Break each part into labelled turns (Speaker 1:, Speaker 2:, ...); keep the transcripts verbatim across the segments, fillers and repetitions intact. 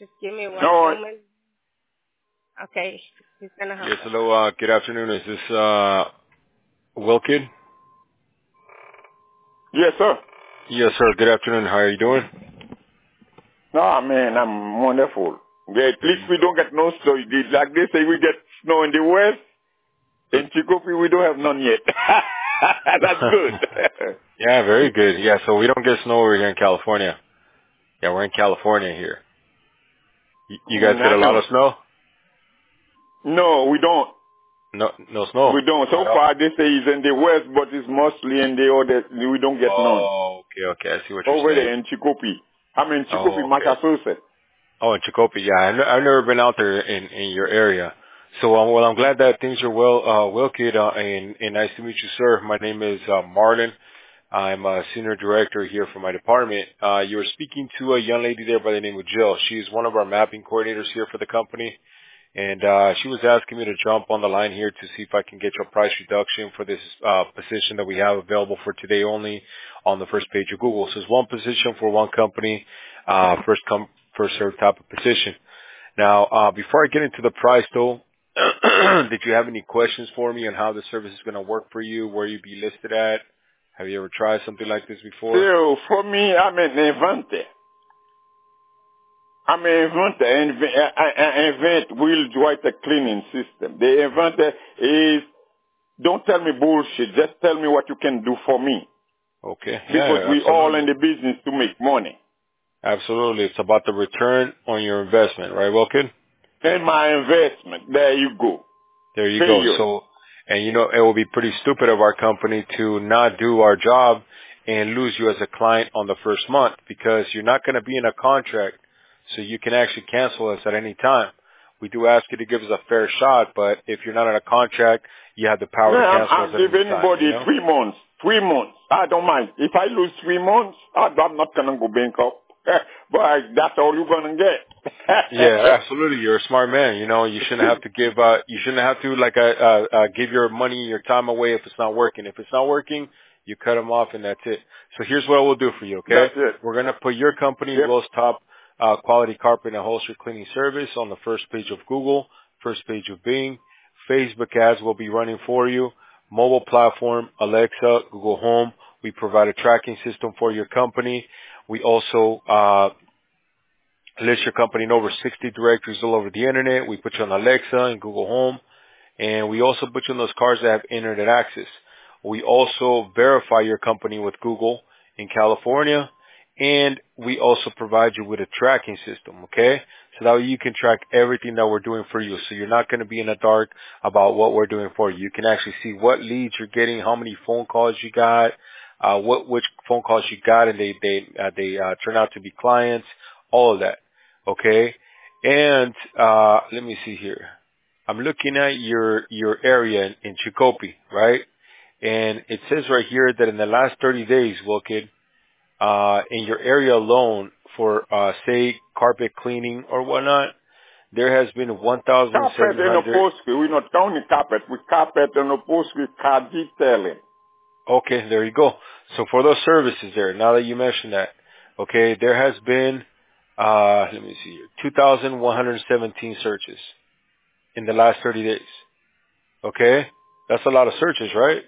Speaker 1: Just give me one
Speaker 2: No.
Speaker 1: moment. Okay, he's gonna help
Speaker 3: Yes,
Speaker 1: us.
Speaker 3: hello. Uh, good afternoon. Is this uh, Wilkid?
Speaker 2: Yes, sir.
Speaker 3: Yes, sir. Good afternoon. How are you doing?
Speaker 2: No, man, I'm wonderful. Yeah, at
Speaker 3: There
Speaker 2: least
Speaker 3: you
Speaker 2: we
Speaker 3: go.
Speaker 2: don't get no snow. Like they say, we get snow in the west. In Chicopee, we don't have none yet. That's good.
Speaker 3: Yeah, very good. Yeah, so we don't get snow over here in California. Yeah, we're in California here. You, you guys
Speaker 2: Mm,
Speaker 3: get
Speaker 2: I
Speaker 3: a lot
Speaker 2: know.
Speaker 3: of snow?
Speaker 2: No, we don't.
Speaker 3: No, no snow
Speaker 2: We don't. So
Speaker 3: at all.
Speaker 2: far, they say it's in the west, but it's mostly in the other. We don't get none.
Speaker 3: Oh, okay, okay. I see what you're
Speaker 2: Over
Speaker 3: saying.
Speaker 2: there in Chicopee. I'm in Chicopee,
Speaker 3: Oh, okay.
Speaker 2: Massachusetts.
Speaker 3: Oh, in Chicopee. Yeah, I've, n- I've never been out there in, in your area. So, um, well, I'm glad that things are well, uh, well, kid, uh, and, and nice to meet you, sir. My name is, uh, Marlon. I'm a senior director here for my department. Uh, you were speaking to a young lady there by the name of Jill. She's one of our mapping coordinators here for the company. And, uh, she was asking me to jump on the line here to see if I can get your price reduction for this, uh, position that we have available for today only on the first page of Google. So it's one position for one company, uh, first come, first served type of position. Now, uh, before I get into the price though, did you have any questions for me on how the service is going to work for you, where you'd be listed at? Have you ever tried something like this before?
Speaker 2: So for me, I'm an inventor. I'm an inventor. Inve- I, I I invent wheel joint cleaning system. The inventor is, don't tell me bullshit. Just tell me what you can do for me.
Speaker 3: Okay.
Speaker 2: Because
Speaker 3: Yeah,
Speaker 2: we all in
Speaker 3: absolutely.
Speaker 2: the business to make money.
Speaker 3: Absolutely. It's about the return on your investment, right, Wilkin?
Speaker 2: And my investment, there you go.
Speaker 3: There you go.
Speaker 2: Period.
Speaker 3: So, and you know, it will be pretty stupid of our company to not do our job and lose you as a client on the first month because you're not going to be in a contract, so you can actually cancel us at any time. We do ask you to give us a fair shot, but if you're not in a contract, you have the power to
Speaker 2: Yeah, I'm,
Speaker 3: cancel us
Speaker 2: I'll
Speaker 3: at
Speaker 2: give
Speaker 3: any time, you
Speaker 2: anybody
Speaker 3: know?
Speaker 2: three months. Three months. I don't mind. If I lose three months, I, I'm not going to go bankrupt. But I, that's all you're going to
Speaker 3: Yeah,
Speaker 2: get.
Speaker 3: absolutely. You're a smart man. You know, you shouldn't have to give, uh, you shouldn't have to like, uh, uh, uh, give your money, your time away if it's not working. If it's not working, you cut them off and that's it. So here's what we'll do for you, okay?
Speaker 2: That's it.
Speaker 3: We're going to put your company,
Speaker 2: Yep.
Speaker 3: Will's Top, uh, Quality Carpet and Upholstery Cleaning Service on the first page of Google, first page of Bing. Facebook ads will be running for you. Mobile platform, Alexa, Google Home. We provide a tracking system for your company. We also, uh, list your company in over sixty directories all over the internet. We put you on Alexa and Google Home. And we also put you on those cars that have internet access. We also verify your company with Google in California. And we also provide you with a tracking system, okay? So that way you can track everything that we're doing for you. So you're not going to be in the dark about what we're doing for you. You can actually see what leads you're getting, how many phone calls you got, uh, what, which phone calls you got, and they, they, uh, they, uh, turn out to be clients, all of that, okay? And, uh, let me see here. I'm looking at your, your area in, in Chicopee, right? And it says right here that in the last thirty days, Wilkid, uh, in your area alone for, uh, say carpet cleaning or whatnot, there has been
Speaker 2: Carpet and
Speaker 3: one thousand seven hundred.
Speaker 2: upholstery. We're not counting carpet. We carpet and upholstery car detailing.
Speaker 3: Okay, there you go. So for those services there, now that you mentioned that, okay, there has been, uh, let me see here, two thousand one hundred seventeen searches in the last thirty days. Okay? That's a lot of searches, right?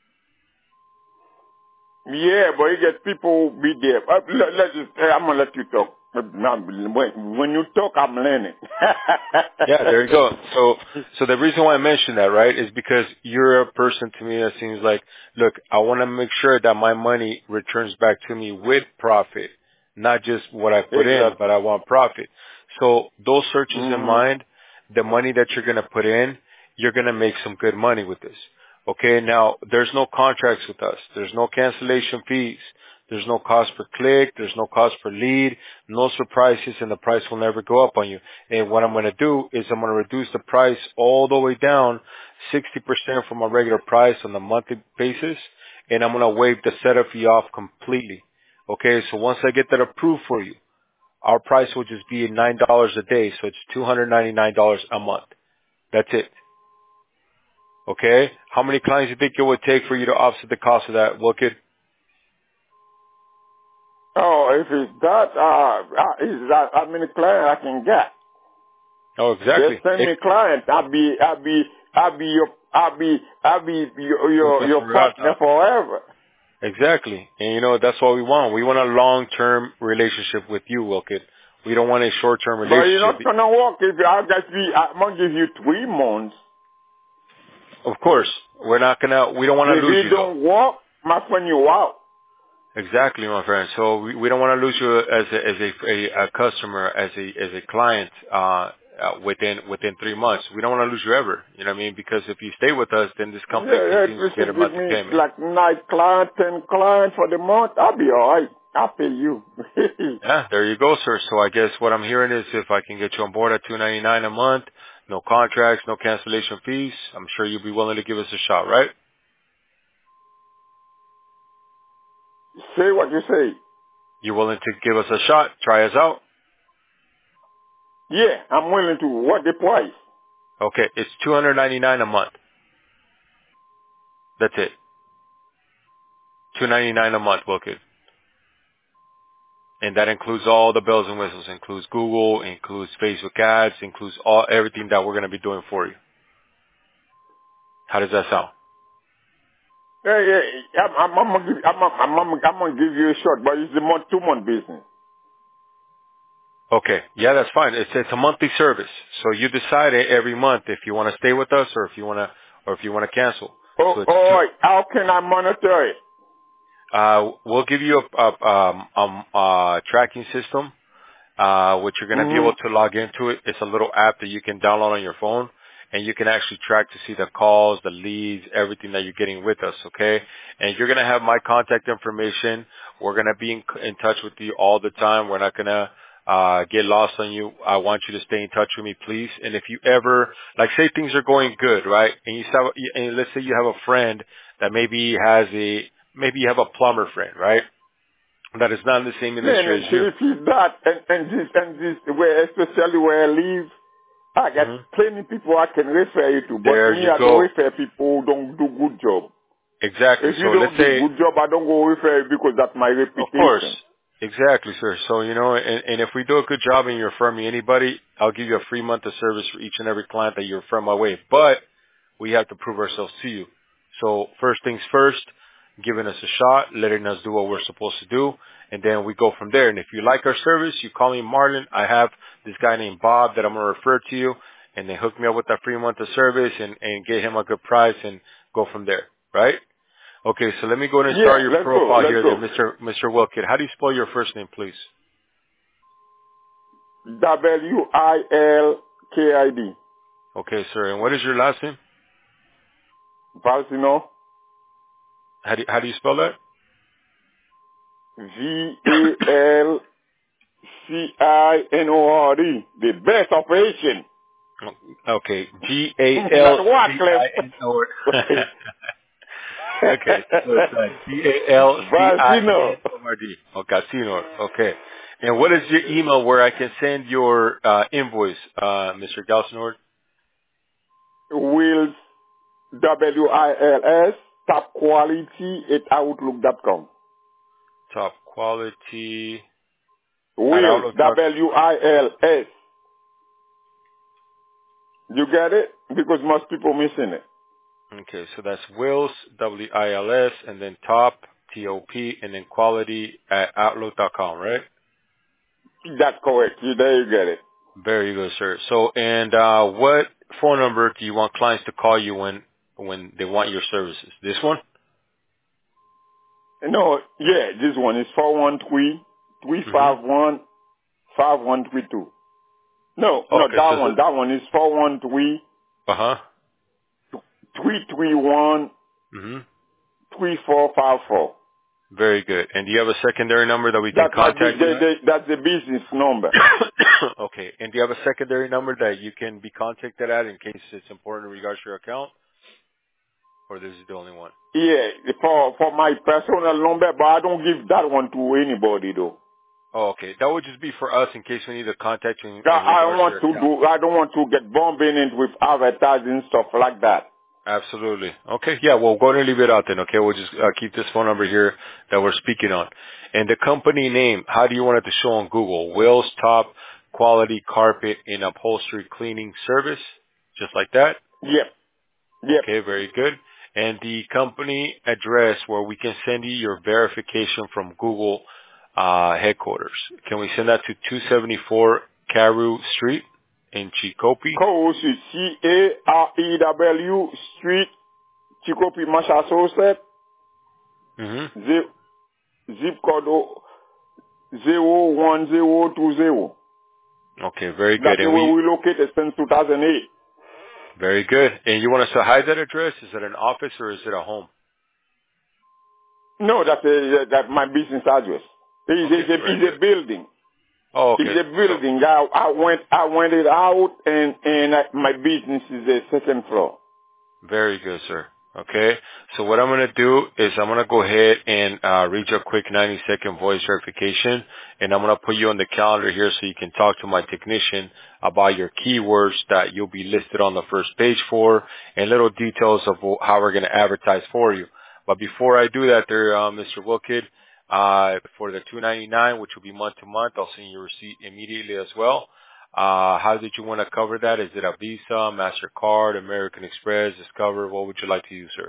Speaker 2: Yeah, but you get people be there. Uh, let, let just, hey, I'm going to let you talk. Uh, now, When, when you talk, I'm learning.
Speaker 3: Yeah, there you go. So, so the reason why I mentioned that, right, is because you're a person to me that seems like, look, I want to make sure that my money returns back to me with profit, not just what I put in, but
Speaker 2: Exactly.
Speaker 3: I want profit. So those searches in
Speaker 2: hmm
Speaker 3: mind, the money that you're going to put in, you're going to make some good money with this. Okay, now there's no contracts with us. There's no cancellation fees. There's no cost per click. There's no cost per lead. No surprises, and the price will never go up on you. And what I'm going to do is I'm going to reduce the price all the way down sixty percent from a regular price on a monthly basis, and I'm going to waive the setup fee off completely. Okay, so once I get that approved for you, our price will just be nine dollars a day, so it's two hundred ninety-nine dollars a month. That's it. Okay? How many clients do you think it would take for you to offset the cost of that, Wilkid?
Speaker 2: Oh, if it's that, uh, uh, is that how many clients I can get?
Speaker 3: Oh, exactly.
Speaker 2: Just send me
Speaker 3: Ex-
Speaker 2: clients. I'll be, I'll be, I'll be your, I'll be, I'll be your, your, your partner forever.
Speaker 3: Exactly. And you know, that's what we want. We want a long-term relationship with you, Wilkett. We don't want a short-term
Speaker 2: But you're not
Speaker 3: relationship.
Speaker 2: gonna work if I just be, I'm gonna give you three months.
Speaker 3: Of course. We're not gonna, we don't want to
Speaker 2: If
Speaker 3: lose
Speaker 2: you
Speaker 3: you though.
Speaker 2: don't work, my friend, you out.
Speaker 3: Exactly, my friend. So we, we don't want to lose you as a, as a, a, a customer, as a, as a client, uh, uh, within, within three months. We don't want to lose you ever. You know what I mean? Because if you stay with us, then this
Speaker 2: Yeah,
Speaker 3: company
Speaker 2: yeah,
Speaker 3: continues
Speaker 2: you
Speaker 3: to get a
Speaker 2: should give
Speaker 3: monthly
Speaker 2: me
Speaker 3: payment.
Speaker 2: like nine clients, ten clients for the month. I'll be alright. I'll pay you.
Speaker 3: Yeah, there you go, sir. So I guess what I'm hearing is if I can get you on board at two ninety-nine a month, no contracts, no cancellation fees, I'm sure you'll be willing to give us a shot, right?
Speaker 2: Say what you say.
Speaker 3: You're willing to give us a shot, try us out?
Speaker 2: Yeah, I'm willing to. What the price?
Speaker 3: Okay, it's two ninety-nine a month. That's it. two ninety-nine a month, Wilkett. And that includes all the bells and whistles. Includes Google, includes Facebook ads, includes all everything that we're going to be doing for you. How does that sound?
Speaker 2: Yeah, yeah. I'm, I'm, I'm, gonna give, I'm, I'm, I'm, I'm gonna give you a shot, but it's a month, two month business.
Speaker 3: Okay. Yeah, that's fine. It's it's a monthly service. So you decide it every month if you want to stay with us or if you want to or if you want to cancel.
Speaker 2: Oh,
Speaker 3: So it's
Speaker 2: all
Speaker 3: two,
Speaker 2: right. How can I monitor it?
Speaker 3: uh we'll give you a, a um um uh tracking system uh which you're going to be
Speaker 2: Mm-hmm.
Speaker 3: able to log into it. It's a little app that you can download on your phone and you can actually track to see the calls, the leads, everything that you're getting with us, okay? And you're going to have my contact information. We're going to be in, in touch with you all the time. We're not going to uh get lost on you. I want you to stay in touch with me, please. And if you ever, like say things are going good, right? And you saw, and let's say you have a friend that maybe has a, maybe you have a plumber friend, right? That is not in the same
Speaker 2: Man,
Speaker 3: industry as you.
Speaker 2: if it's that, and, and this, and this, where, especially where I live, I got
Speaker 3: hmm
Speaker 2: plenty people I can refer you to, but
Speaker 3: There
Speaker 2: me,
Speaker 3: you
Speaker 2: I don't
Speaker 3: go.
Speaker 2: refer people who don't do good job.
Speaker 3: Exactly.
Speaker 2: If you
Speaker 3: So let's
Speaker 2: don't do
Speaker 3: say,
Speaker 2: good job, I don't go refer you because that's my
Speaker 3: of course.
Speaker 2: reputation.
Speaker 3: Exactly, sir. So, you know, and, and if we do a good job and you refer me anybody, I'll give you a free month of service for each and every client that you refer my way. But we have to prove ourselves to you. So first things first, giving us a shot, letting us do what we're supposed to do, and then we go from there. And if you like our service, you call me Marlon. I have this guy named Bob that I'm going to refer to you, and then hook me up with that free month of service and, and get him a good price and go from there, right? Okay, so let me go ahead and start
Speaker 2: Yeah,
Speaker 3: your
Speaker 2: let's go,
Speaker 3: profile
Speaker 2: let's
Speaker 3: here there,
Speaker 2: go.
Speaker 3: Mister Mister Wilkett. How do you spell your first name, please?
Speaker 2: W I L K I D.
Speaker 3: Okay, sir. And what is your last name?
Speaker 2: Valsino,
Speaker 3: How do you, how do you spell that?
Speaker 2: V A L C I N O R E. The best operation.
Speaker 3: Okay, G A
Speaker 2: Not
Speaker 3: L C I
Speaker 2: Wycliffe.
Speaker 3: N O. Okay, so it's uh, G A L C I
Speaker 2: Valsino.
Speaker 3: N O R D. Oh, Casino. Okay. And what is your email where I can send your uh, invoice, uh, Mister Galsinord?
Speaker 2: Wills, W I L S, top quality at outlook dot com.
Speaker 3: Top quality at
Speaker 2: Wills,
Speaker 3: Outlook.
Speaker 2: W I L S. You get it? Because most people missing it.
Speaker 3: Okay, so that's Wills, W I L S, and then top, T O P, and then quality at Outlook dot com, right?
Speaker 2: That's correct. You, there you get it.
Speaker 3: Very good, sir. So, and uh, what phone number do you want clients to call you when when they want your services? This one?
Speaker 2: No, yeah, this one is four one three, three
Speaker 3: Mm-hmm.
Speaker 2: five one, five one three two. No, no,
Speaker 3: Okay,
Speaker 2: that
Speaker 3: so,
Speaker 2: one, that one is four one three,
Speaker 3: uh-huh.
Speaker 2: three three one,
Speaker 3: Mm-hmm.
Speaker 2: three four five four.
Speaker 3: Very good. And do you have a secondary number that we can
Speaker 2: That's my, bu-
Speaker 3: contact you
Speaker 2: the,
Speaker 3: at?
Speaker 2: the, that's the business number.
Speaker 3: Okay. And do you have a secondary number that you can be contacted at in case it's important in regards to your account? Or this is the only one?
Speaker 2: Yeah, for, for my personal number, but I don't give that one to anybody though.
Speaker 3: Oh, okay. That would just be for us in case we need to contact you in,
Speaker 2: I
Speaker 3: in
Speaker 2: I don't
Speaker 3: regards to
Speaker 2: want
Speaker 3: your
Speaker 2: to
Speaker 3: account.
Speaker 2: do, I don't want to get bombing it with advertising stuff like that.
Speaker 3: Absolutely. Okay. Yeah. Well, go ahead and leave it out then. Okay. We'll just uh, keep this phone number here that we're speaking on. And the company name, how do you want it to show on Google? Will's Top Quality Carpet and Upholstery Cleaning Service. Just like that?
Speaker 2: Yep. Yep.
Speaker 3: Okay. Very good. And the company address where we can send you your verification from Google uh, headquarters. Can we send that to two seventy-four Carew Street in Chicopee?
Speaker 2: Carew Street, C A R E W Street, Chicopee, Massachusetts.
Speaker 3: Mm-hmm.
Speaker 2: Zip, zip code zero one zero two zero.
Speaker 3: Okay, very good.
Speaker 2: That's
Speaker 3: And
Speaker 2: where
Speaker 3: we,
Speaker 2: we located since two thousand eight.
Speaker 3: very good. And you want us to hide that address? Is it an office or is it a home?
Speaker 2: No, that's a, that's my business address. It's,
Speaker 3: Okay,
Speaker 2: it's, a,
Speaker 3: very
Speaker 2: it's a
Speaker 3: good.
Speaker 2: building.
Speaker 3: Oh, okay.
Speaker 2: It's a building. I, I went, I went it out, and and I, my business is a second floor.
Speaker 3: Very good, sir. Okay. So what I'm going to do is I'm going to go ahead and uh, read you a quick ninety second voice verification, and I'm going to put you on the calendar here so you can talk to my technician about your keywords that you'll be listed on the first page for, and little details of how we're going to advertise for you. But before I do that there, uh, Mister Wilkid, uh, for the two ninety-nine, which will be month to month, I'll send you a receipt immediately as well. Uh, how did you want to cover that? Is it a Visa, MasterCard, American Express, Discover? What would you like to use, sir?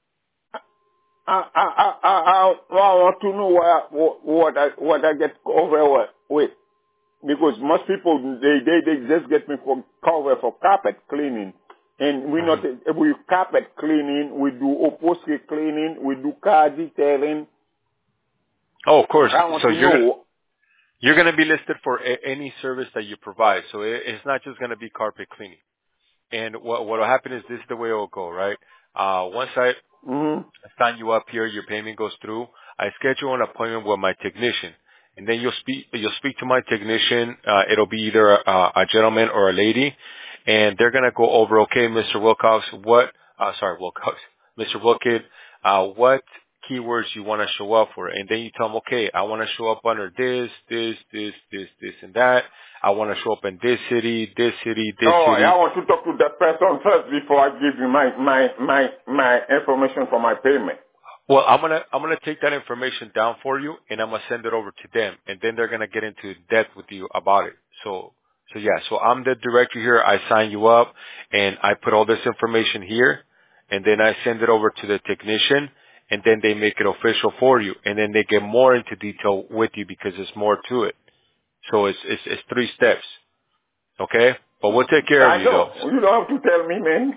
Speaker 2: I I I I, I want to know what what I what I get covered with, because most people they they they just get me for cover for carpet cleaning, and we not
Speaker 3: Mm-hmm.
Speaker 2: we carpet cleaning, we do upholstery cleaning, we do car detailing.
Speaker 3: Oh, of course.
Speaker 2: I want
Speaker 3: So
Speaker 2: to
Speaker 3: you're
Speaker 2: know.
Speaker 3: you're going to be listed for a, any service that you provide. So it, it's not just going to be carpet cleaning. And what what will happen is this is the way it will go, right? Uh, once I
Speaker 2: Mm-hmm.
Speaker 3: sign you up here, your payment goes through. I schedule an appointment with my technician, and then you'll speak. You'll speak to my technician. Uh, it'll be either a, a gentleman or a lady, and they're gonna go over. Okay, Mister Wilcox, what? Uh, sorry, Wilcox, Mister Wilkid, uh, what keywords you want to show up for? And then you tell them, okay, I want to show up under this, this, this, this, this, and that. I want to show up in this city, this city, this
Speaker 2: Oh,
Speaker 3: city.
Speaker 2: I want to talk to that person first before I give you my my my my information for my payment.
Speaker 3: Well, I'm gonna I'm gonna take that information down for you, and I'm gonna send it over to them, and then they're gonna get into depth with you about it. So, so yeah, so I'm the director here. I sign you up, and I put all this information here, and then I send it over to the technician, and then they make it official for you, and then they get more into detail with you because there's more to it. So it's it's, it's three steps, okay? But we'll take care of
Speaker 2: I
Speaker 3: you though.
Speaker 2: know. You don't have to tell me, man.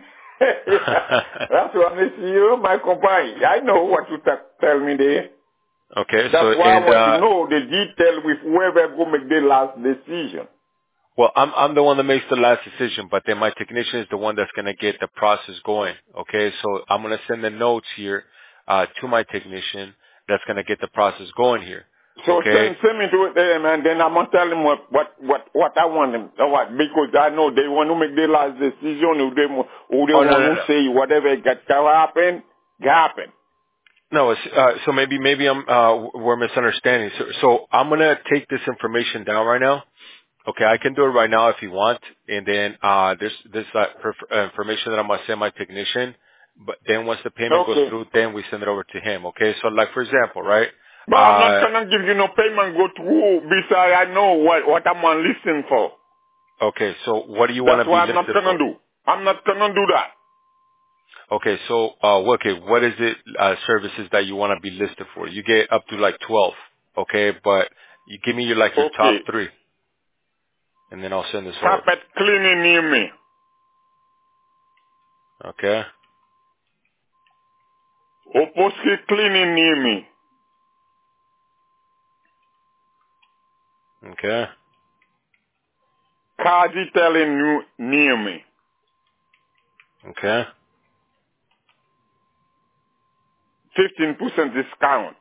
Speaker 2: That's why I'm you, my company. I know what to t- tell me there.
Speaker 3: Okay, so
Speaker 2: That's why I
Speaker 3: and
Speaker 2: want
Speaker 3: uh
Speaker 2: to know the detail with whoever go make the last decision.
Speaker 3: well, I'm I'm the one that makes the last decision, but then my technician is the one that's gonna get the process going. Okay, so I'm gonna send the notes here uh to my technician that's gonna get the process going here.
Speaker 2: So
Speaker 3: Okay.
Speaker 2: send, send me to them, and then I'm gonna tell them what what what what I want them. uh, What, because I know they want to make the last decision, or they mo- or they
Speaker 3: Oh no
Speaker 2: want
Speaker 3: no
Speaker 2: to
Speaker 3: no.
Speaker 2: say whatever got to happen, happen.
Speaker 3: No, it's, uh, so maybe maybe I'm uh we're misunderstanding. So so I'm gonna take this information down right now. Okay, I can do it right now if you want, and then uh this this uh, perf- uh, information that I'm gonna send my technician. But then once the payment goes
Speaker 2: Okay.
Speaker 3: through, then we send it over to him. Okay, so like for example, right?
Speaker 2: But I'm not
Speaker 3: Uh
Speaker 2: gonna give you no payment go through because I know what what I'm on listening for.
Speaker 3: Okay, so what do you want
Speaker 2: That's
Speaker 3: to be
Speaker 2: what I'm not
Speaker 3: listed
Speaker 2: gonna
Speaker 3: for?
Speaker 2: do. I'm not gonna do that.
Speaker 3: Okay, so uh, okay, what is it uh, services that you want to be listed for? You get up to like twelve, okay, but you give me your like your top
Speaker 2: Okay.
Speaker 3: three, and then I'll send this over.
Speaker 2: Carpet cleaning near me.
Speaker 3: Okay,
Speaker 2: Upholstery cleaning near me.
Speaker 3: okay,
Speaker 2: Car detailing nu- near me.
Speaker 3: okay,
Speaker 2: fifteen percent discount.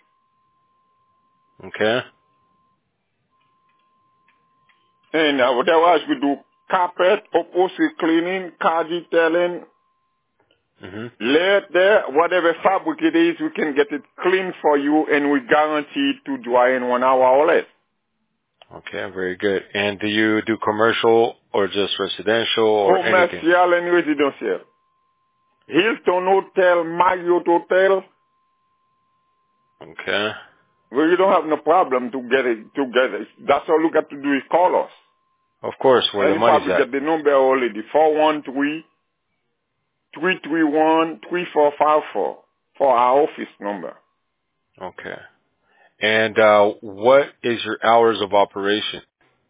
Speaker 3: okay,
Speaker 2: And uh, otherwise we do carpet, upholstery cleaning, car detailing,
Speaker 3: mhm,
Speaker 2: layer there, whatever fabric it is, we can get it clean for you, and we guarantee it to dry in one hour or less.
Speaker 3: okay, very good. And do you do commercial or just residential or anything?
Speaker 2: Commercial and residential. Hilton Hotel, Marriott Hotel.
Speaker 3: Okay.
Speaker 2: Well, you don't have no problem to get it, to get it. That's all you got to do is call us.
Speaker 3: Of course, where
Speaker 2: And
Speaker 3: the
Speaker 2: you
Speaker 3: money's
Speaker 2: probably
Speaker 3: at.
Speaker 2: get the number already. four one three, three three one, three four five four for our office number.
Speaker 3: Okay. And uh, what is your hours of operation?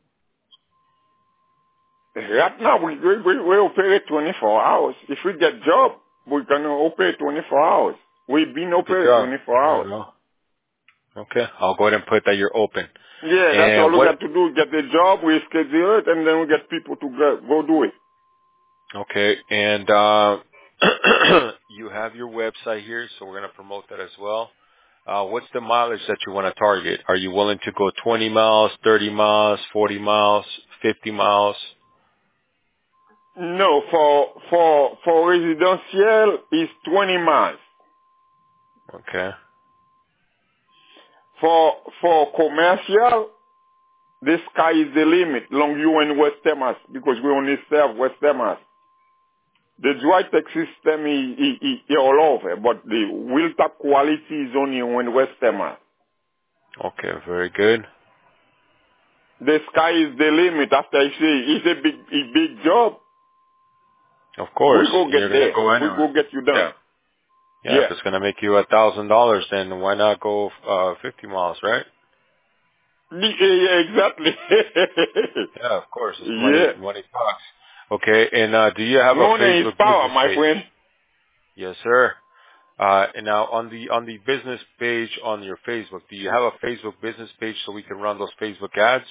Speaker 2: Right now, we, we, we, we operate twenty-four hours. If we get job, we're going to operate twenty-four hours. We've been
Speaker 3: Good
Speaker 2: operating
Speaker 3: job.
Speaker 2: twenty-four
Speaker 3: There you
Speaker 2: hours.
Speaker 3: go. Okay. I'll go ahead and put that you're open.
Speaker 2: Yeah, that's all
Speaker 3: And
Speaker 2: we
Speaker 3: what?
Speaker 2: got to do. Get the job, we schedule it, and then we get people to go, go do it.
Speaker 3: Okay. And uh, you have your website here, so we're going to promote that as well. Uh, what's the mileage that you want to target? Are you willing to go twenty miles, thirty miles, forty miles, fifty miles?
Speaker 2: No, for, for, for residential, it's twenty miles.
Speaker 3: Okay.
Speaker 2: For, for commercial, the sky is the limit, Longview and West Temas, because we only serve West Temas. The dry tech system is, is, is, is all over, but the wheel tap quality is only in West Temas.
Speaker 3: Okay. Very good.
Speaker 2: The sky is the limit. After I say it's a big, a big job,
Speaker 3: Of
Speaker 2: we
Speaker 3: course.
Speaker 2: go
Speaker 3: You're
Speaker 2: get
Speaker 3: going to
Speaker 2: there.
Speaker 3: go
Speaker 2: We
Speaker 3: anywhere.
Speaker 2: go get you
Speaker 3: Yeah.
Speaker 2: done.
Speaker 3: Yeah.
Speaker 2: Yeah.
Speaker 3: If it's going to make you a thousand dollars, then why not go uh, fifty miles, right?
Speaker 2: Yeah, yeah, exactly.
Speaker 3: Yeah, of course. It's money.
Speaker 2: Yeah.
Speaker 3: Money talks. Okay. And uh, do you have a
Speaker 2: Money is
Speaker 3: Facebook
Speaker 2: power,
Speaker 3: business
Speaker 2: my
Speaker 3: page?
Speaker 2: friend.
Speaker 3: Yes, sir. Uh, and now on the on the business page on your Facebook, do you have a Facebook business page so we can run those Facebook ads?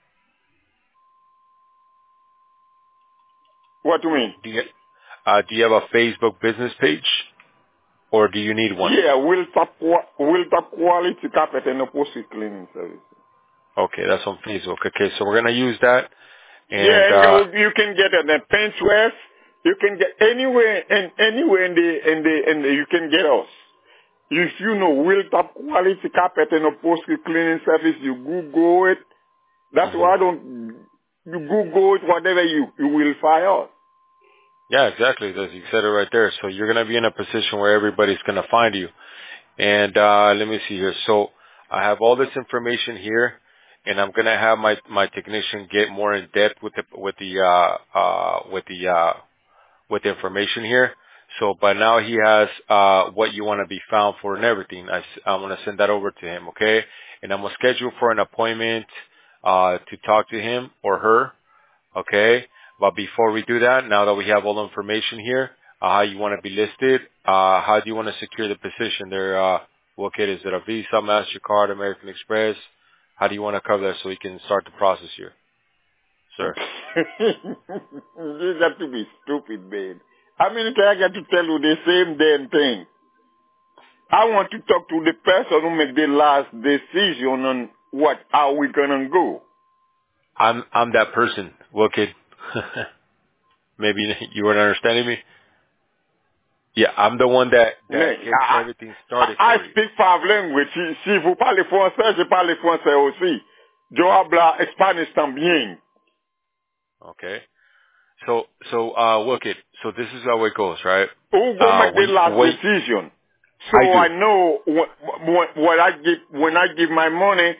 Speaker 2: What do you mean?
Speaker 3: Do you uh, do you have a Facebook business page, or do you need one?
Speaker 2: Yeah, we'll top, we'll top quality carpet and upholstery cleaning service.
Speaker 3: Okay, that's on Facebook. Okay, so we're gonna use that,
Speaker 2: Yeah,
Speaker 3: and
Speaker 2: and
Speaker 3: uh,
Speaker 2: you, you can get it at Pinterest. You can get anywhere and anywhere in the in the in the you can get us. If you know will top quality carpet and upholstery cleaning service, you Google it. That's
Speaker 3: mhm.
Speaker 2: why I don't you Google it, whatever you you will find out.
Speaker 3: Yeah, exactly. As you said it right there. So you're gonna be in a position where everybody's gonna find you. And uh, let me see here. So I have all this information here, and I'm gonna have my my technician get more in depth with the with the uh, uh, with the uh, with the information here. So by now he has uh, what you want to be found for and everything. I s- I'm gonna send that over to him, okay? And I'm gonna schedule for an appointment uh, to talk to him or her. Okay. But before we do that, now that we have all the information here, uh, how you want to be listed, uh, how do you want to secure the position there? Uh, what kid is it? A Visa, MasterCard, American Express? How do you want to cover that so we can start the process here, sir?
Speaker 2: You got to be stupid, man. How many times I got to tell you the same damn thing? I want to talk to the person who make the last decision on what how we gonna go.
Speaker 3: I'm, I'm that person. What kid? Maybe you weren't understanding me? Yeah, I'm the one that, that
Speaker 2: Mais,
Speaker 3: gets
Speaker 2: I,
Speaker 3: everything
Speaker 2: I,
Speaker 3: started
Speaker 2: I
Speaker 3: for you.
Speaker 2: speak five languages. Si, si vous parlez français, je parle français aussi. Yo habla español también.
Speaker 3: Okay. So, so, uh, look it. So this is how it goes, right?
Speaker 2: Who go
Speaker 3: Uh,
Speaker 2: make the
Speaker 3: when,
Speaker 2: last
Speaker 3: when,
Speaker 2: decision? So
Speaker 3: I do.
Speaker 2: I know what, what, what I give, when I give my money,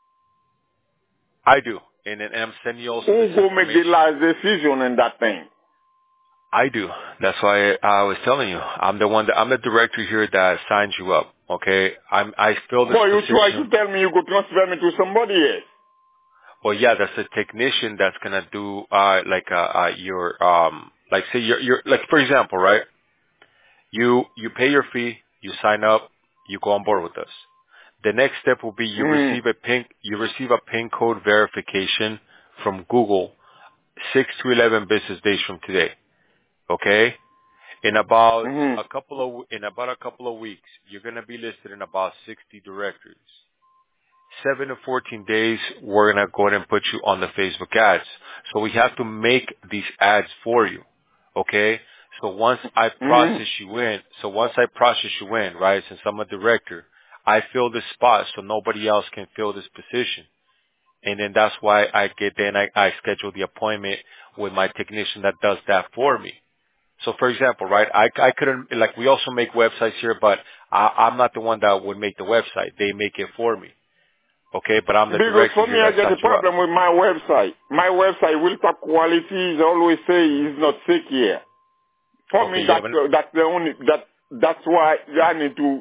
Speaker 3: I do. And then I'm sending you also this
Speaker 2: who go make the
Speaker 3: information.
Speaker 2: last decision in that thing?
Speaker 3: I do. That's why I was telling you. I'm the one that, I'm the director here that signs you up. Okay. I'm, I fill this
Speaker 2: Boy, you try to
Speaker 3: position.
Speaker 2: tell me you go transfer me to somebody else.
Speaker 3: Well, yeah, that's a technician that's going to do, uh, like, uh, uh, your, um, like say you're, you're, like for example, right? You, you pay your fee, you sign up, you go on board with us. The next step will be you
Speaker 2: Mm.
Speaker 3: receive a pin, you receive a pin code verification from Google six to eleven business days from today. Okay? In about
Speaker 2: Mm-hmm.
Speaker 3: a couple of in about a couple of weeks, you're going to be listed in about sixty directories. Seven to fourteen days, we're going to go ahead and put you on the Facebook ads. So we have to make these ads for you. Okay? So once I process
Speaker 2: Mm-hmm.
Speaker 3: you in, so once I process you in, right, since I'm a director, I fill this spot so nobody else can fill this position. And then that's why I get then I, I schedule the appointment with my technician that does that for me. So for example, right, I, I couldn't, like we also make websites here, but I, I'm not the one that would make the website. They make it for me. Okay, but I'm the
Speaker 2: Because
Speaker 3: director
Speaker 2: for me,
Speaker 3: here
Speaker 2: I
Speaker 3: that
Speaker 2: get a
Speaker 3: signs you up.
Speaker 2: problem with my website. My website, will top quality, is always say is not sick here. For
Speaker 3: Okay,
Speaker 2: me,
Speaker 3: you
Speaker 2: that's,
Speaker 3: haven't,
Speaker 2: uh, that's the only, that, that's why I need to,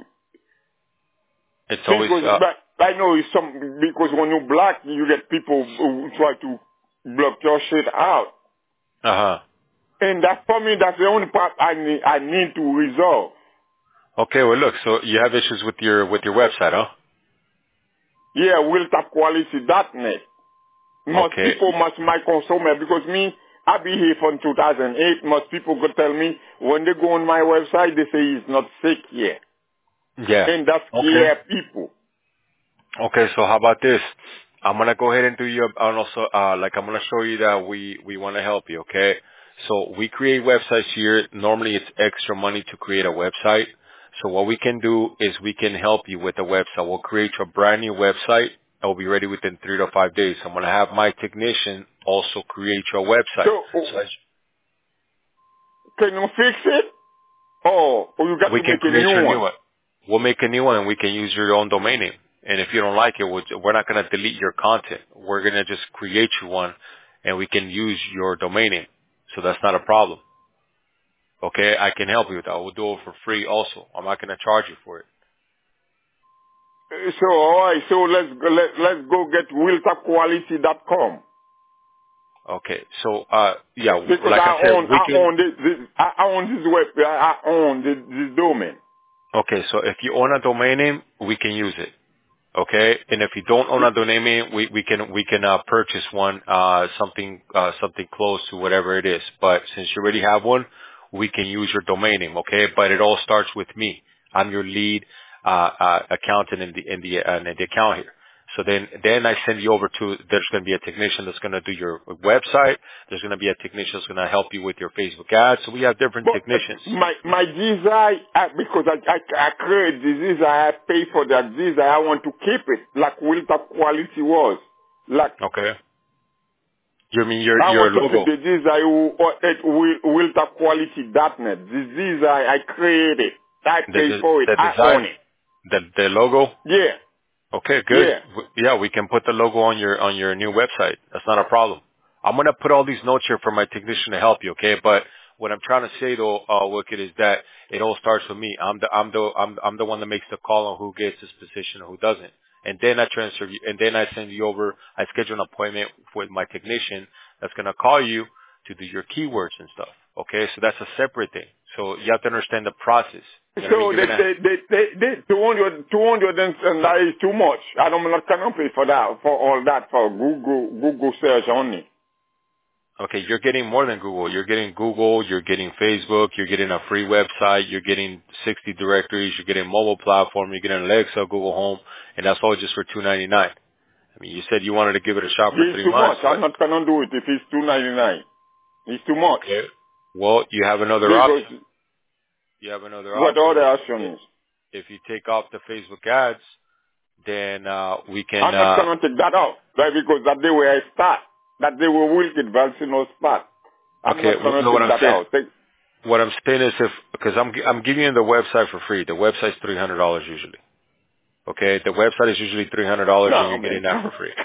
Speaker 3: it's always,
Speaker 2: because,
Speaker 3: uh,
Speaker 2: but I know it's some, because when you black, you get people who try to block your shit out.
Speaker 3: uh-huh.
Speaker 2: And that, for me, that's the only part I need, I need to resolve.
Speaker 3: Okay, well look, so you have issues with your, with your website, huh?
Speaker 2: Yeah, will top quality dot net. Most
Speaker 3: Okay.
Speaker 2: people must my consumer because me, I be here from two thousand eight. Most people could tell me when they go on my website, they say it's not sick yet.
Speaker 3: Yeah.
Speaker 2: And that
Speaker 3: Okay.
Speaker 2: scare people.
Speaker 3: Okay, so how about this? I'm gonna go ahead and do you, and also, uh, like I'm gonna show you that we, we wanna help you, okay? So we create websites here. Normally it's extra money to create a website. So what we can do is we can help you with the website. We'll create you a brand new website. It will be ready within three to five days. I'm gonna have my technician also create your website.
Speaker 2: So,
Speaker 3: So
Speaker 2: uh,
Speaker 3: as-
Speaker 2: can you fix it? Or, or you got
Speaker 3: we
Speaker 2: to
Speaker 3: can
Speaker 2: make a
Speaker 3: create
Speaker 2: new
Speaker 3: your new
Speaker 2: one?
Speaker 3: one. We'll make a new one and we can use your own domain name. And if you don't like it, we'll, we're not going to delete your content. We're going to just create you one and we can use your domain name. So that's not a problem. Okay, I can help you with that. We'll do it for free also. I'm not going to charge you for it.
Speaker 2: Uh, So, alright, so let's, go- let, let's go get will top quality dot com.
Speaker 3: Okay, so, uh, yeah,
Speaker 2: Because
Speaker 3: like I
Speaker 2: I
Speaker 3: said,
Speaker 2: own,
Speaker 3: we
Speaker 2: I
Speaker 3: can,
Speaker 2: own this, this I own this web, I I own this, this domain.
Speaker 3: okay, so if you own a domain name, we can use it. Okay, and if you don't own a domain name, we, we can we can uh, purchase one, uh, something uh, something close to whatever it is. But since you already have one, we can use your domain name. Okay, but it all starts with me. I'm your lead uh, uh, accountant in the in the uh, in the account here. So then then I send you over to. There's going to be a technician that's going to do your website. There's going to be a technician that's going to help you with your Facebook ads. So we have different
Speaker 2: But uh,
Speaker 3: technicians.
Speaker 2: my my desire, uh, because I, I I create this desire, I pay for that desire. I want to keep it like Wiltap quality was. Like
Speaker 3: Okay, you mean your
Speaker 2: I
Speaker 3: your
Speaker 2: want to keep
Speaker 3: logo,
Speaker 2: the desire or at Wiltap quality dot net. This desire I created. I
Speaker 3: the
Speaker 2: pay
Speaker 3: the,
Speaker 2: for it.
Speaker 3: the
Speaker 2: I own
Speaker 3: design,
Speaker 2: it.
Speaker 3: the the logo.
Speaker 2: Yeah,
Speaker 3: Okay, good.
Speaker 2: yeah.
Speaker 3: W- Yeah, we can put the logo on your on your new website. That's not a problem. I'm gonna put all these notes here for my technician to help you. Okay, but what I'm trying to say though, uh, Wicked, is that it all starts with me. I'm the I'm the I'm I'm the one that makes the call on who gets this position and who doesn't. And then I transfer you, and then I send you over. I schedule an appointment with my technician that's gonna call you to do your keywords and stuff. Okay, so that's a separate thing. So you have to understand the process. You know what I mean?
Speaker 2: So
Speaker 3: You're
Speaker 2: they
Speaker 3: gonna
Speaker 2: they they they, they two hundred two hundred and, and that is too much. I don't not cannot pay for that for all that for Google Google search only.
Speaker 3: Okay, you're getting more than Google. You're getting Google, you're getting Facebook, you're getting a free website, you're getting sixty directories, you're getting mobile platform, you're getting Alexa, Google Home, and that's all just for two ninety-nine. I mean, you said you wanted to give it a shot for
Speaker 2: It's
Speaker 3: three
Speaker 2: too
Speaker 3: months,
Speaker 2: much. I'm
Speaker 3: but
Speaker 2: not gonna do it if it's two ninety nine. It's too much.
Speaker 3: okay. Well, you have another
Speaker 2: Because
Speaker 3: option. You have another
Speaker 2: what
Speaker 3: option.
Speaker 2: other
Speaker 3: If
Speaker 2: option
Speaker 3: you,
Speaker 2: is?
Speaker 3: if you take off the Facebook ads, then uh we can.
Speaker 2: I'm not
Speaker 3: uh
Speaker 2: gonna take that out. Right, because that day where I start, that day where Wilkid Valsino start. I'm
Speaker 3: Okay,
Speaker 2: not
Speaker 3: well,
Speaker 2: gonna
Speaker 3: no, what
Speaker 2: take
Speaker 3: I'm
Speaker 2: that
Speaker 3: saying,
Speaker 2: out. Take,
Speaker 3: what I'm saying is if because I'm I'm giving you the website for free. The website's three hundred dollars usually. Okay, the website is usually three hundred dollars and
Speaker 2: no
Speaker 3: you're
Speaker 2: man.
Speaker 3: getting that for free.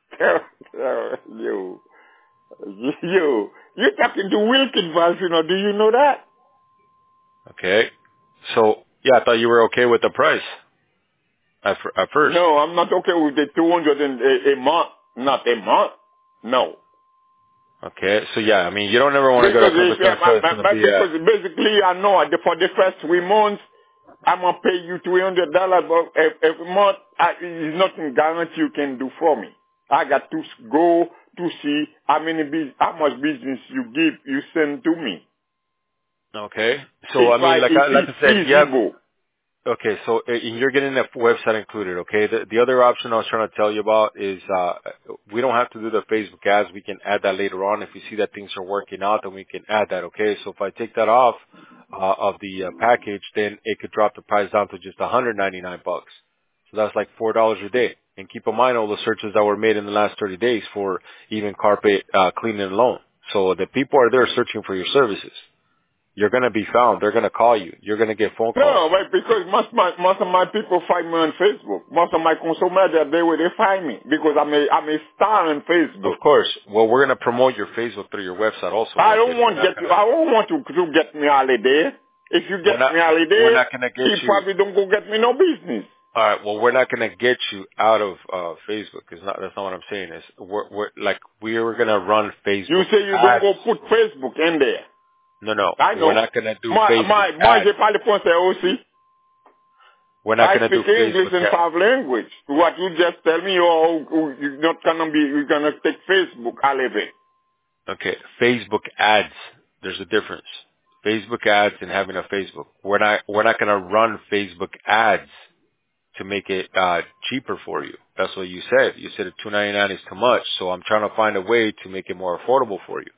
Speaker 2: you you you talking to Wilkid Valsino, do you know that?
Speaker 3: Okay, so yeah, I thought you were okay with the price at, fir- at first.
Speaker 2: No, I'm not okay with the two hundred and a, a month. Not a month. No.
Speaker 3: Okay, so yeah, I mean, you don't ever want to go to
Speaker 2: Because
Speaker 3: a
Speaker 2: if,
Speaker 3: company
Speaker 2: yeah,
Speaker 3: that says
Speaker 2: but,
Speaker 3: it's
Speaker 2: but,
Speaker 3: going to
Speaker 2: but
Speaker 3: be uh
Speaker 2: because basically I know that for the first three months I'm gonna pay you three hundred dollars every, every month. I, it's nothing guarantee you can do for me. I got to s- go to see how many bus how much business you give you send to me.
Speaker 3: okay. So
Speaker 2: If
Speaker 3: I
Speaker 2: I
Speaker 3: mean, like
Speaker 2: it,
Speaker 3: I like
Speaker 2: it's
Speaker 3: I said, you
Speaker 2: easy
Speaker 3: have
Speaker 2: go.
Speaker 3: okay. So uh, you're getting the website included. Okay. The the other option I was trying to tell you about is uh we don't have to do the Facebook ads. We can add that later on if you see that things are working out. Then we can add that. Okay. So if I take that off uh, of the uh, package, then it could drop the price down to just one hundred ninety-nine bucks. So that's like four dollars a day. And keep in mind all the searches that were made in the last thirty days for even carpet uh, cleaning alone. So the people are there searching for your services. You're going to be found. They're going to call you. You're going to get phone calls.
Speaker 2: No, but because most my most of my people find me on Facebook. Most of my consumers that they will they find me because I'm a I'm a star on Facebook.
Speaker 3: Of course. Well, we're going to promote your Facebook through your website also.
Speaker 2: I
Speaker 3: like
Speaker 2: don't
Speaker 3: this.
Speaker 2: want
Speaker 3: We're not
Speaker 2: get
Speaker 3: gonna-
Speaker 2: I don't want to to get me holiday. If you get
Speaker 3: We're not-
Speaker 2: me holiday,
Speaker 3: we're not gonna get
Speaker 2: you
Speaker 3: you-
Speaker 2: probably don't go get me no business.
Speaker 3: All right. Well, we're not going to get you out of uh, Facebook. It's not. That's not what I'm saying. Is we're, we're like we're going to run Facebook.
Speaker 2: You say you
Speaker 3: ads.
Speaker 2: don't go put Facebook in there.
Speaker 3: No, no.
Speaker 2: I know.
Speaker 3: We're not going to do
Speaker 2: Moi,
Speaker 3: Facebook
Speaker 2: moi, moi,
Speaker 3: ads.
Speaker 2: j'ai parlé français aussi.
Speaker 3: We're not
Speaker 2: I
Speaker 3: going to do
Speaker 2: speak English
Speaker 3: Facebook
Speaker 2: in
Speaker 3: ads.
Speaker 2: five language. What you just tell me, oh, oh, you're not gonna be, you're gonna take Facebook, I live it.
Speaker 3: Okay. Facebook ads. There's a difference. Facebook ads and having a Facebook. We're not. We're not going to run Facebook ads to make it uh cheaper for you. That's what you said. You said two ninety-nine is too much, so I'm trying to find a way to make it more affordable for you.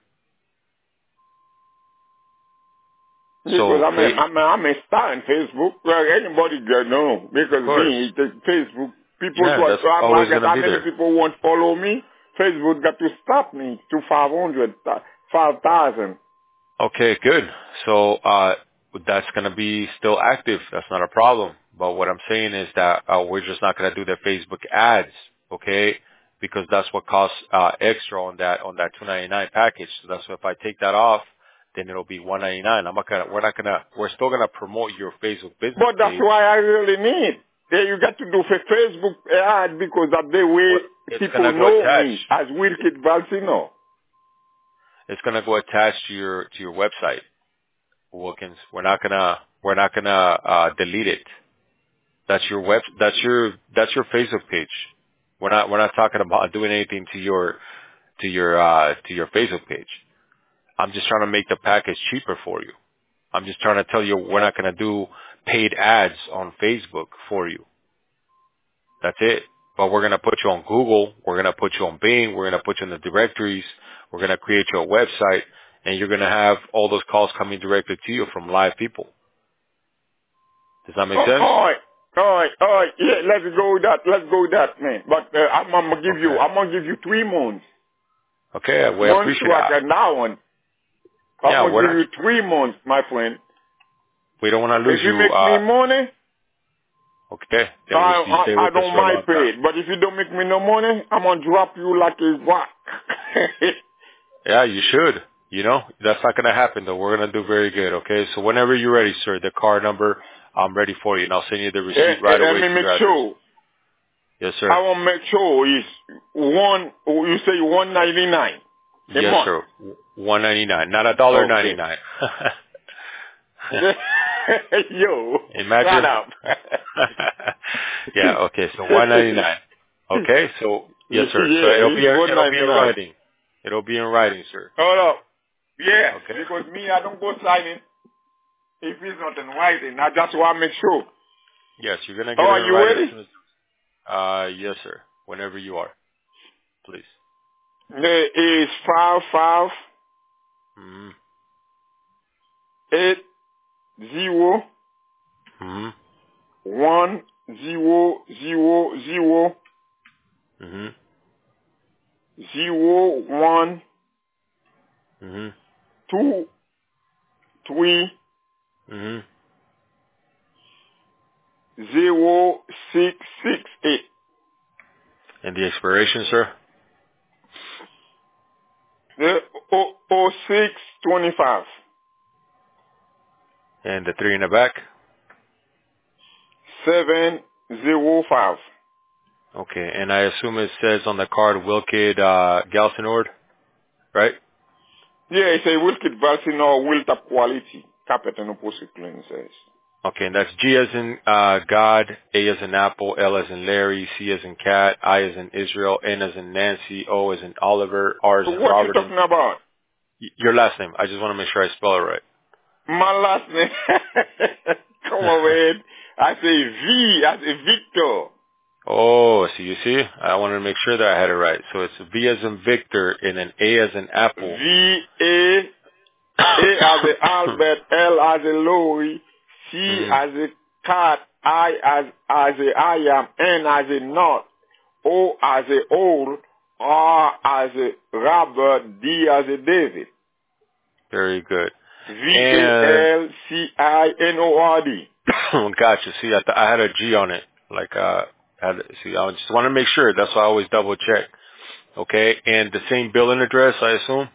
Speaker 2: Because
Speaker 3: So
Speaker 2: I'm a,
Speaker 3: fa-
Speaker 2: I'm a, I'm a star on Facebook. Well, anybody can know. Because
Speaker 3: course.
Speaker 2: me, the Facebook, people,
Speaker 3: Yeah,
Speaker 2: try-
Speaker 3: that's
Speaker 2: I'm
Speaker 3: always
Speaker 2: like,
Speaker 3: gonna
Speaker 2: how
Speaker 3: be
Speaker 2: many
Speaker 3: there.
Speaker 2: people won't follow me? Facebook got to stop me to five hundred, five thousand.
Speaker 3: Okay, good. So uh that's going to be still active. That's not a problem. But what I'm saying is that uh, we're just not going to do the Facebook ads, okay? Because that's what costs uh extra on that on that two ninety-nine package. So that's why if I take that off, then it'll be one ninety-nine. I'm not gonna. We're not gonna. We're still gonna promote your Facebook business
Speaker 2: But that's
Speaker 3: page.
Speaker 2: why I really need. Yeah, you got to do for Facebook ad because that's the way
Speaker 3: Well, it's
Speaker 2: people
Speaker 3: gonna go
Speaker 2: know
Speaker 3: attached.
Speaker 2: me as Wilkid Balsino.
Speaker 3: It's gonna go attached to your to your website, Wilkins. We're not gonna. We're not gonna uh delete it. That's your web. That's your. That's your Facebook page. We're not. We're not talking about doing anything to your to your uh to your Facebook page. I'm just trying to make the package cheaper for you. I'm just trying to tell you we're not going to do paid ads on Facebook for you. That's it. But we're going to put you on Google. We're going to put you on Bing. We're going to put you in the directories. We're going to create your website, and you're going to have all those calls coming directly to you from live people. Does that make
Speaker 2: Oh,
Speaker 3: sense?
Speaker 2: all right, all right, all right. Yeah, let's go with that. Let's go with that, man. But uh, I'm, I'm gonna give you.
Speaker 3: Okay.
Speaker 2: I'm gonna give you three months.
Speaker 3: Okay, we
Speaker 2: Months
Speaker 3: appreciate
Speaker 2: to
Speaker 3: it.
Speaker 2: work now one. I'm
Speaker 3: Yeah,
Speaker 2: gonna
Speaker 3: we're
Speaker 2: give
Speaker 3: not,
Speaker 2: you three months, my friend.
Speaker 3: we don't want to lose
Speaker 2: If you
Speaker 3: you.
Speaker 2: make
Speaker 3: Uh,
Speaker 2: me money,
Speaker 3: okay, then
Speaker 2: I,
Speaker 3: we, you stay
Speaker 2: I, I
Speaker 3: with us
Speaker 2: don't
Speaker 3: for a
Speaker 2: mind
Speaker 3: long time.
Speaker 2: pay. But if you don't make me no money, I'm gonna drop you like a rock.
Speaker 3: Yeah, you should. You know, that's not going to happen though. We're going to do very good. Okay. So whenever you're ready, sir, the card number, I'm ready for you and I'll send you the
Speaker 2: Eh,
Speaker 3: receipt
Speaker 2: eh,
Speaker 3: right
Speaker 2: Let
Speaker 3: away
Speaker 2: me
Speaker 3: to
Speaker 2: make
Speaker 3: your address.
Speaker 2: sure.
Speaker 3: Yes,
Speaker 2: I
Speaker 3: sir.
Speaker 2: want to make sure is one. You say one ninety nine. A
Speaker 3: Yes,
Speaker 2: month.
Speaker 3: sir. one ninety-nine, not a dollar
Speaker 2: Okay.
Speaker 3: ninety-nine.
Speaker 2: Yo,
Speaker 3: Imagine.
Speaker 2: shut up.
Speaker 3: Yeah. Okay. So one ninety-nine. Okay. So yes, sir. So
Speaker 2: Yeah,
Speaker 3: it'll be,
Speaker 2: it's
Speaker 3: it'll be in
Speaker 2: one ninety-nine.
Speaker 3: writing. It'll be in writing, sir.
Speaker 2: Hold up. Yeah,
Speaker 3: Okay.
Speaker 2: because me, I don't go signing if it's not in writing. I just want to make sure.
Speaker 3: Yes, you're going to get
Speaker 2: Oh,
Speaker 3: it
Speaker 2: are
Speaker 3: in
Speaker 2: you
Speaker 3: writing
Speaker 2: ready?
Speaker 3: as soon as, uh, yes, sir. Whenever you are, please.
Speaker 2: There is five five
Speaker 3: Mm-hmm.
Speaker 2: eight zero
Speaker 3: Mm-hmm.
Speaker 2: one zero zero zero
Speaker 3: Mm-hmm.
Speaker 2: zero one
Speaker 3: Mm-hmm.
Speaker 2: two three
Speaker 3: Mm-hmm.
Speaker 2: zero six six eight.
Speaker 3: And the expiration, sir?
Speaker 2: The oh oh six twenty five
Speaker 3: And the three in the back?
Speaker 2: seven zero five.
Speaker 3: Okay. And I assume it says on the card Wilkid uh, Galsinord, right?
Speaker 2: Yeah, it's a Wilkid Balsino Wiltap quality. Captain Opposite says.
Speaker 3: Okay. And that's G as in uh, God, A as in Apple, L as in Larry, C as in Cat, I as in Israel, N as in Nancy, O as in Oliver, R as
Speaker 2: So
Speaker 3: in
Speaker 2: what you
Speaker 3: Robert.
Speaker 2: talking about?
Speaker 3: Y- your last name. I just want to make sure I spell it right.
Speaker 2: My last name. Come on, man. I say V as a Victor.
Speaker 3: Oh, so you see? I wanted to make sure that I had it right. So it's V as in Victor and then A as in Apple.
Speaker 2: V A A as a Albert, L as a Louis, C
Speaker 3: Mhm.
Speaker 2: as a cat, I as as a I am, N as a knot, O as a owl, R as a Robert, D as a David.
Speaker 3: Very good.
Speaker 2: V A L C I N O R D.
Speaker 3: Gotcha. See, I, th- I had a G on it. Like, uh, had, see, I just want to make sure. That's why I always double check. Okay. And the same billing address, I assume?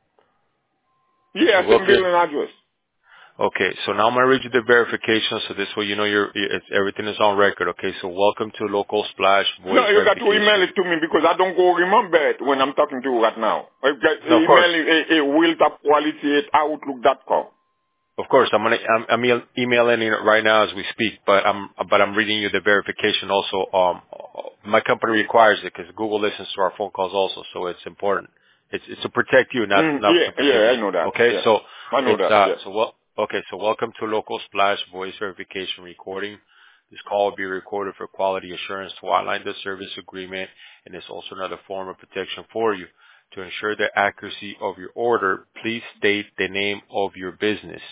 Speaker 2: Yeah,
Speaker 3: In
Speaker 2: same
Speaker 3: Wilkes?
Speaker 2: billing address.
Speaker 3: Okay, so now I'm gonna read you the verification, so this way you know your it's, everything is on record. Okay, so welcome to Local Splash Voice
Speaker 2: No, you got to email
Speaker 3: Verification.
Speaker 2: it to me because I don't go remember it when I'm talking to you right now. You got
Speaker 3: No, of course,
Speaker 2: email it, a, a will top quality at outlook dot com.
Speaker 3: of course, I'm gonna I'm, I'm e- emailing it right now as we speak, but I'm but I'm reading you the verification also. Um, my company requires it because Google listens to our phone calls also, so it's important. It's it's to protect you, not
Speaker 2: Mm,
Speaker 3: not
Speaker 2: yeah,
Speaker 3: to protect
Speaker 2: yeah, I
Speaker 3: me.
Speaker 2: know that.
Speaker 3: Okay,
Speaker 2: Yeah,
Speaker 3: so
Speaker 2: I know
Speaker 3: it's
Speaker 2: that.
Speaker 3: uh
Speaker 2: Yeah.
Speaker 3: so well okay, so welcome to Local Splash Voice Verification Recording. This call will be recorded for quality assurance to outline the service agreement, and it's also another form of protection for you. To ensure the accuracy of your order, please state the name of your business.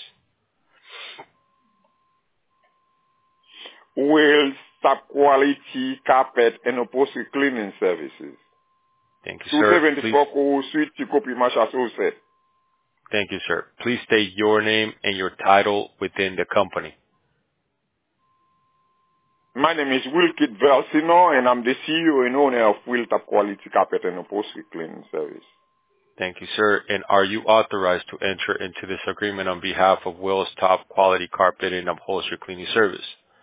Speaker 2: Will top quality carpet and upholstery cleaning services.
Speaker 3: Thank you,
Speaker 2: two
Speaker 3: sir. Please,
Speaker 2: seventy-four Coal Street, Chicopee, Massachusetts.
Speaker 3: thank you, sir. Please state your name and your title within the company.
Speaker 2: My name is Wilkit Versino, and I'm the C E O and owner of Will Top Quality Carpet and Upholstery Cleaning Service.
Speaker 3: Thank you, sir. And are you authorized to enter into this agreement on behalf of Will's Top Quality Carpet and Upholstery Cleaning Service?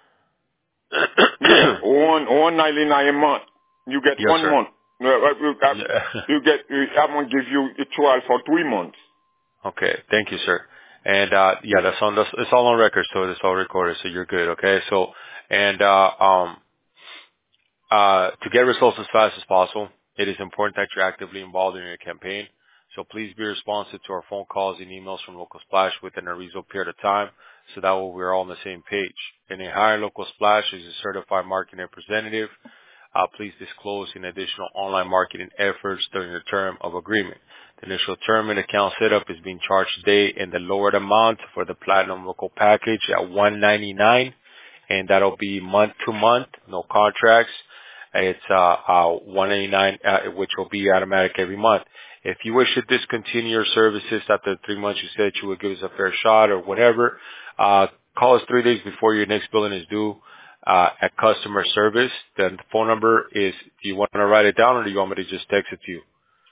Speaker 2: Yeah, one one ninety nine a month. You get
Speaker 3: Yes,
Speaker 2: one
Speaker 3: sir.
Speaker 2: month. Uh, uh, You uh,
Speaker 3: Yeah.
Speaker 2: you get. uh, I'm gonna give you a trial for three months.
Speaker 3: Okay. Thank you, sir. And uh yeah, that's on that's it's all on record, so it's all recorded, so you're good, okay? So and uh um uh to get results as fast as possible, it is important that you're actively involved in your campaign. So please be responsive to our phone calls and emails from Local Splash within a reasonable period of time, so that way we're all on the same page. And a hire Local Splash is a certified marketing representative. Uh, please disclose in additional online marketing efforts during the term of agreement. The initial term and account setup is being charged today in the lowered amount for the Platinum Local package at one ninety-nine, and that'll be month to month, no contracts. It's uh, uh, one ninety-nine, uh, which will be automatic every month. If you wish to discontinue your services after three months, you said you would give us a fair shot or whatever. Uh, call us three days before your next billing is due. Uh, at customer service, then the phone number is, do you want to write it down or do you want me to just text it to you?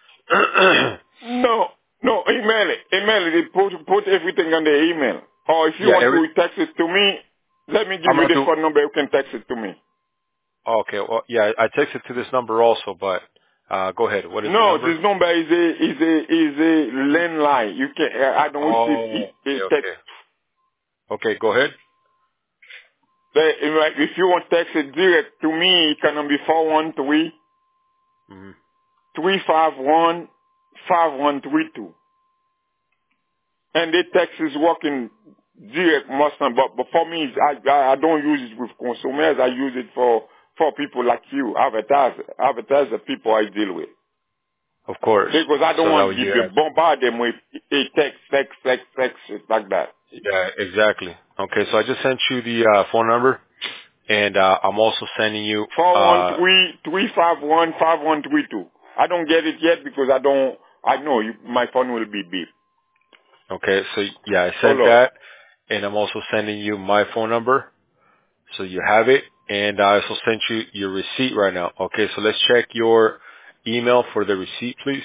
Speaker 2: No, no, email it. Email it. Put put everything on the email. Or if you
Speaker 3: Yeah,
Speaker 2: want
Speaker 3: every,
Speaker 2: to text it to me, let me give
Speaker 3: I'm
Speaker 2: you
Speaker 3: going
Speaker 2: the
Speaker 3: to,
Speaker 2: phone number. You can text it to me.
Speaker 3: okay, well, yeah, I texted to this number also, but, uh, go ahead. What is the
Speaker 2: No,
Speaker 3: number?
Speaker 2: this number is a is a is a landline. You can I don't receive
Speaker 3: Oh,
Speaker 2: it, it
Speaker 3: okay,
Speaker 2: text.
Speaker 3: okay. Okay, go ahead.
Speaker 2: If if you want text it direct to me, it can be four one three
Speaker 3: Mm-hmm.
Speaker 2: three five one five one three two. And the text is working direct most time, but, but for me, I, I I don't use it with consumers. I use it for for people like you, advertise advertise the people I deal with.
Speaker 3: Of course.
Speaker 2: Because I don't
Speaker 3: So
Speaker 2: want
Speaker 3: now
Speaker 2: to give
Speaker 3: you
Speaker 2: you
Speaker 3: have,
Speaker 2: bombard them with a text, text, text, text, shit like that.
Speaker 3: yeah, exactly. Okay, so I just sent you the, uh, phone number and, uh, I'm also sending you,
Speaker 2: Four one
Speaker 3: uh,
Speaker 2: three three five one five one three two. I don't get it yet because I don't. I know you, my phone will be beep.
Speaker 3: okay, so yeah, I sent
Speaker 2: Hello.
Speaker 3: that and I'm also sending you my phone number. So you have it, and I also sent you your receipt right now. Okay, so let's check your email for the receipt, please.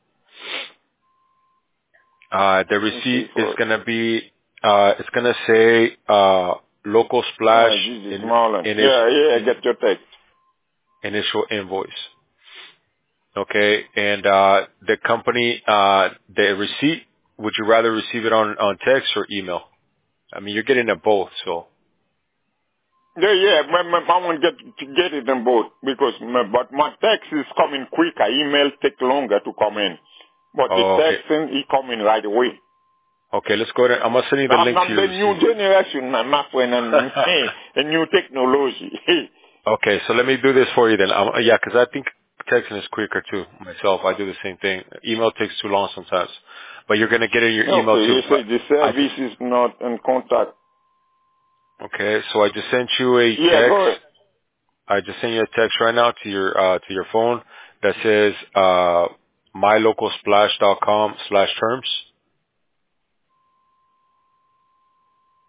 Speaker 3: Uh, the
Speaker 2: Let me see
Speaker 3: receipt is
Speaker 2: first.
Speaker 3: gonna be, uh, it's gonna say, uh, local splash
Speaker 2: Ah, Jesus,
Speaker 3: in,
Speaker 2: Marlon.
Speaker 3: in,
Speaker 2: Yeah, yeah, I
Speaker 3: in
Speaker 2: get your text.
Speaker 3: initial invoice. Okay, and, uh, the company, uh, the receipt, would you rather receive it on, on text or email? I mean, you're getting it both, so.
Speaker 2: Yeah, yeah, my, my, I want to get to get it in both because my, but my text is coming quicker. Email take longer to come in, but the
Speaker 3: Oh, okay.
Speaker 2: texting is coming right away.
Speaker 3: Okay, let's go to, I'm gonna send you the
Speaker 2: I'm,
Speaker 3: link to
Speaker 2: I'm
Speaker 3: your
Speaker 2: the new
Speaker 3: receipt.
Speaker 2: generation, my, my friend, and a new technology.
Speaker 3: Okay, so let me do this for you then. Um, yeah, 'cause I think texting is quicker too. Myself, I do the same thing. Email takes too long sometimes, but you're gonna get in your email
Speaker 2: Okay,
Speaker 3: too.
Speaker 2: you say the
Speaker 3: I just
Speaker 2: service is not in contact.
Speaker 3: okay, so I just sent you a
Speaker 2: Yeah,
Speaker 3: text.
Speaker 2: go ahead.
Speaker 3: I just sent you a text right now to your uh to your phone that says uh my local splash dot com slash terms.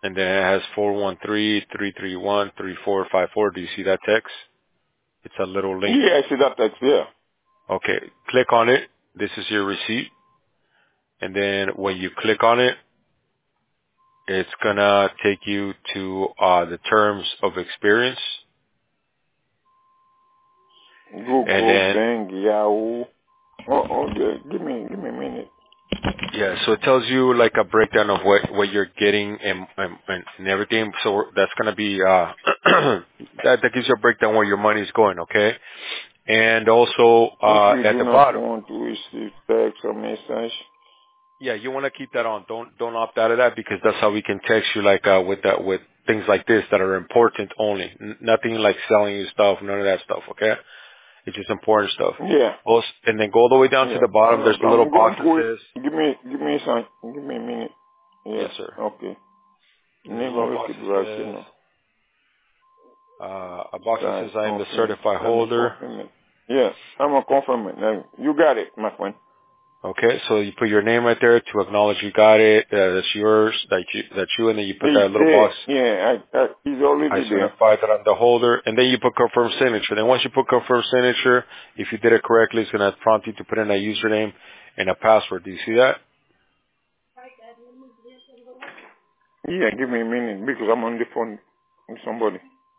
Speaker 3: and then it has four one three, three three one, three four five four. Do you see that text? It's a little link.
Speaker 2: Yeah, I see that text, yeah.
Speaker 3: Okay, click on it. This is your receipt. And then when you click on it, it's gonna take you to uh, the terms of experience.
Speaker 2: Google,
Speaker 3: And then,
Speaker 2: Bing, Yahoo. Oh, oh, yeah. Give me, give me a minute.
Speaker 3: yeah, so it tells you like a breakdown of what, what you're getting and, and, and everything. So that's gonna be, uh, that, that gives you a breakdown where your money is going, okay? And also, uh,
Speaker 2: If you
Speaker 3: at
Speaker 2: do
Speaker 3: the
Speaker 2: not
Speaker 3: bottom,
Speaker 2: want to receive text or message,
Speaker 3: yeah, you want to keep that on. Don't, don't opt out of that because that's how we can text you like, uh, with that, with things like this that are important only. N- nothing like selling you stuff, none of that stuff, okay? It's just important stuff.
Speaker 2: yeah,
Speaker 3: Also, and then go all the way down to
Speaker 2: yeah.
Speaker 3: the bottom. There's
Speaker 2: I'm,
Speaker 3: a little
Speaker 2: I'm going
Speaker 3: box that
Speaker 2: through it.
Speaker 3: says,
Speaker 2: Give me, give me a second. Give me a minute. Yeah,
Speaker 3: yes, sir.
Speaker 2: okay.
Speaker 3: There's a
Speaker 2: Name
Speaker 3: little
Speaker 2: of
Speaker 3: box
Speaker 2: it,
Speaker 3: that says,
Speaker 2: Vaccino.
Speaker 3: uh, a box that says,
Speaker 2: Side
Speaker 3: I am the
Speaker 2: confirm.
Speaker 3: certified
Speaker 2: Let me
Speaker 3: holder.
Speaker 2: confirm it. Yeah, I'm a confirm it. Now, you got it, my friend.
Speaker 3: Okay, so you put your name right there to acknowledge you got it. Uh, that's yours. That you, that's you. And then you put
Speaker 2: He's
Speaker 3: that little
Speaker 2: there.
Speaker 3: box.
Speaker 2: Yeah, I, I, he's
Speaker 3: I
Speaker 2: already there.
Speaker 3: certify that I'm the holder. And then you put confirm signature. Then once you put confirm signature, if you did it correctly, it's going to prompt you to put in a username and a password. Do you see that?
Speaker 2: Yeah, give me a minute because I'm on the phone with somebody.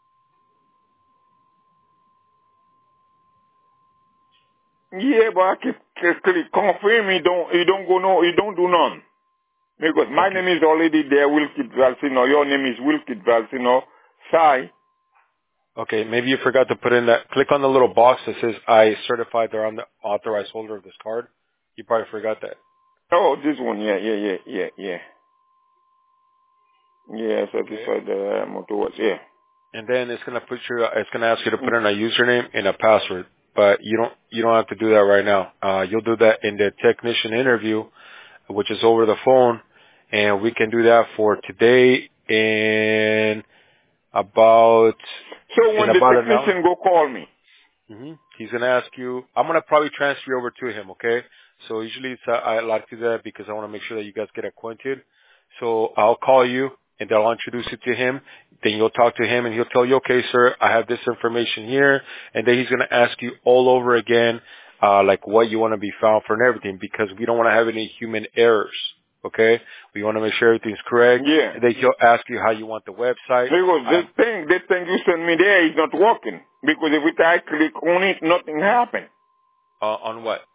Speaker 2: Yeah, but I keep keep- keep confirm you don't you don't go no you don't do none. Because my
Speaker 3: Okay.
Speaker 2: name is already there, Wilkit Valsino. Your name is Wilkit Valsino. Sai.
Speaker 3: Okay, maybe you forgot to put in that. Click on the little box that says, I certify that I'm the authorized holder of this card. You probably forgot that.
Speaker 2: Oh, this one. Yeah, yeah, yeah, yeah, yeah. Yeah,
Speaker 3: Okay.
Speaker 2: certified uh, motorways. Yeah.
Speaker 3: And then it's gonna put your, it's gonna ask you to put in a username and a password. But you don't, you don't have to do that right now. Uh, you'll do that in the technician interview, which is over the phone. And we can do that for today in about,
Speaker 2: So
Speaker 3: in
Speaker 2: when the
Speaker 3: about an hour.
Speaker 2: technician go call me.
Speaker 3: hmm He's gonna ask you. I'm gonna probably transfer you over to him. Okay. So usually it's, uh, I like to do that because I want to make sure that you guys get acquainted. So I'll call you and I'll introduce you to him. Then you'll talk to him and he'll tell you, okay, sir, I have this information here. And then he's gonna ask you all over again, uh, like what you want to be found for and everything because we don't want to have any human errors. Okay. We want to make sure everything's correct.
Speaker 2: Yeah.
Speaker 3: And then he'll ask you how you want the website.
Speaker 2: Because the
Speaker 3: Um,
Speaker 2: thing, the thing you send me there is not working. Because every time I click on it, nothing happen.
Speaker 3: uh, on what?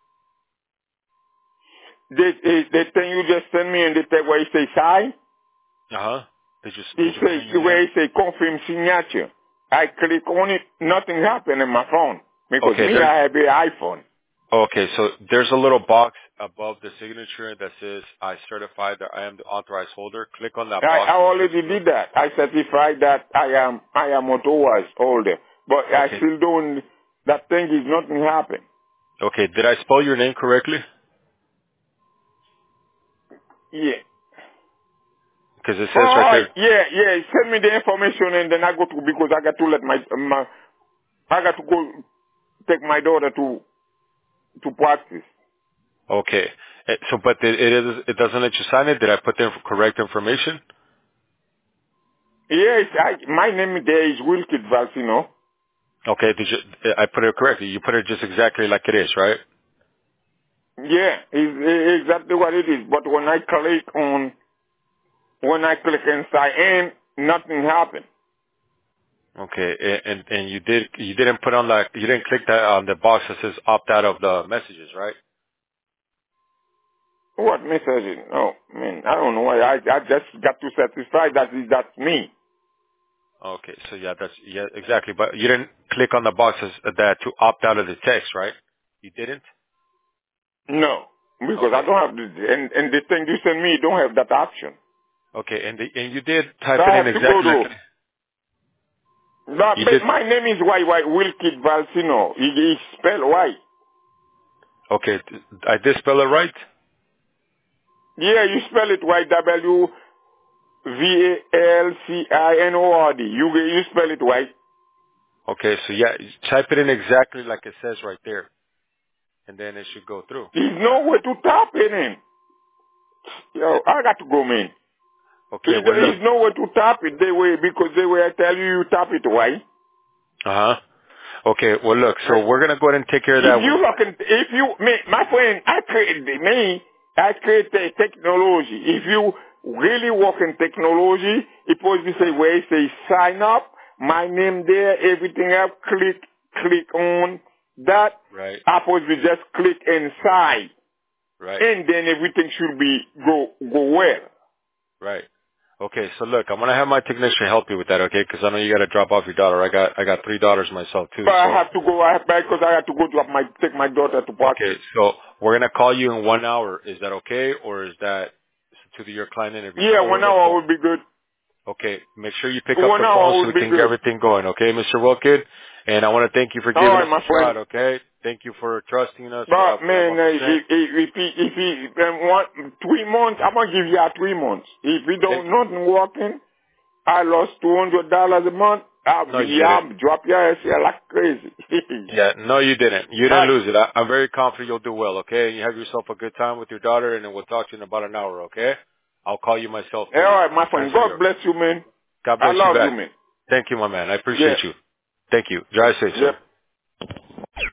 Speaker 2: The, the, the thing you just send me in the text where it say sign,
Speaker 3: Uh huh. Did you,
Speaker 2: it
Speaker 3: did you put in
Speaker 2: say,
Speaker 3: your
Speaker 2: where
Speaker 3: name?
Speaker 2: it say confirm signature. I click on it, nothing happen in my phone. Because
Speaker 3: Okay,
Speaker 2: me,
Speaker 3: there's
Speaker 2: I have an iPhone.
Speaker 3: okay, so there's a little box above the signature that says I certify that I am the authorized holder. Click on that
Speaker 2: I,
Speaker 3: box
Speaker 2: I
Speaker 3: and it says
Speaker 2: already
Speaker 3: click.
Speaker 2: did that. I certified that I am, I am authorized holder. But I
Speaker 3: Okay.
Speaker 2: still don't, that thing is nothing happen.
Speaker 3: Okay, did I spell your name correctly?
Speaker 2: Yeah.
Speaker 3: Because it says right
Speaker 2: Oh,
Speaker 3: there.
Speaker 2: yeah, yeah. Send me the information and then I go to, because I got to let my, my I got to go take my daughter to, to practice.
Speaker 3: Okay. Eh, So, but it, it is it doesn't let you sign it. Did I put the inf- correct information?
Speaker 2: Yes, I, my name there is Wilkit Valsino.
Speaker 3: Okay, did you? eh, I put it correctly. You put it just exactly like it is, right?
Speaker 2: Yeah, it's exactly what it is. But when I click on, when I click and sign in, nothing happened.
Speaker 3: Okay, eh, and and you did you didn't put on that you didn't click that on the box that says opt out of the messages, right?
Speaker 2: What message? Oh, man, I don't know why. I, I just got to satisfy that is that's me.
Speaker 3: Okay, so yeah, that's yeah, exactly. But you didn't click on the boxes that to opt out of the text, right? You didn't.
Speaker 2: No, because I
Speaker 3: Okay,
Speaker 2: don't have the, and, and the thing you send me don't have that option.
Speaker 3: okay, and the, and you did
Speaker 2: So
Speaker 3: type it
Speaker 2: I
Speaker 3: in
Speaker 2: have to go
Speaker 3: exactly like
Speaker 2: to,
Speaker 3: it.
Speaker 2: but,
Speaker 3: You
Speaker 2: but
Speaker 3: did.
Speaker 2: my name is Y Y Wilkit Valsino. It is spelled Y.
Speaker 3: Okay, I did spell it right.
Speaker 2: Yeah, you spell it Y W V A L C I N O R D. You you spell it right.
Speaker 3: Okay, so yeah, type it in exactly like it says right there, and then it should go through.
Speaker 2: There's
Speaker 3: Uh,
Speaker 2: no way to tap it in. Yo, I got to go, man.
Speaker 3: Okay,
Speaker 2: It,
Speaker 3: well, look.
Speaker 2: there's no way to tap it. They way because they will tell you you tap it, right?
Speaker 3: Uh-huh. Okay, well, look, so we're going to go ahead and take care of that.
Speaker 2: If you fucking, if you, me, my friend, I create, me, I create the technology. If you really work in technology, it supposed to say where it says sign up, my name there, everything else, click, click on that.
Speaker 3: Right.
Speaker 2: I supposed to just click inside.
Speaker 3: Right.
Speaker 2: And then everything should be, go, go well.
Speaker 3: Right. Okay, so look, I'm going to have my technician help you with that, okay? Because I know you got to drop off your daughter. I got I got three daughters myself, too.
Speaker 2: But
Speaker 3: so.
Speaker 2: I have to go, I have, because I have to go drop my, take my daughter to park.
Speaker 3: Okay, so we're going to call you in one hour. Is that okay? Or is that to your client interview?
Speaker 2: Yeah, one hour would be good.
Speaker 3: Okay, make sure you pick up
Speaker 2: One
Speaker 3: the
Speaker 2: hour
Speaker 3: phone so
Speaker 2: would
Speaker 3: we
Speaker 2: be
Speaker 3: can get
Speaker 2: good.
Speaker 3: everything going, okay, Mister Wilkin? And I want to thank you for giving
Speaker 2: All right,
Speaker 3: us
Speaker 2: my
Speaker 3: a
Speaker 2: friend.
Speaker 3: shot, okay? Thank you for trusting us.
Speaker 2: But
Speaker 3: Uh, for that
Speaker 2: man,
Speaker 3: one
Speaker 2: uh,
Speaker 3: percent.
Speaker 2: if, if, if he, if he, um, want three months, I'm gonna give you a three months. If he don't, nothing working, I lost two hundred dollars a month. I'll
Speaker 3: No,
Speaker 2: be,
Speaker 3: you
Speaker 2: yeah,
Speaker 3: didn't.
Speaker 2: I'll drop your ass here like crazy.
Speaker 3: Yeah, no, you didn't. You didn't
Speaker 2: But,
Speaker 3: lose it. I, I'm very confident you'll do well, okay? You have yourself a good time with your daughter, and then we'll talk to you in about an hour, okay? I'll call you myself
Speaker 2: all
Speaker 3: to
Speaker 2: right, my friend.
Speaker 3: transfer you
Speaker 2: God
Speaker 3: over.
Speaker 2: bless you, man.
Speaker 3: God
Speaker 2: I
Speaker 3: bless you
Speaker 2: love you,
Speaker 3: back.
Speaker 2: man.
Speaker 3: Thank you, my man. I
Speaker 2: Yeah,
Speaker 3: appreciate you. Thank you. Drive safe,
Speaker 2: yeah.
Speaker 3: sir.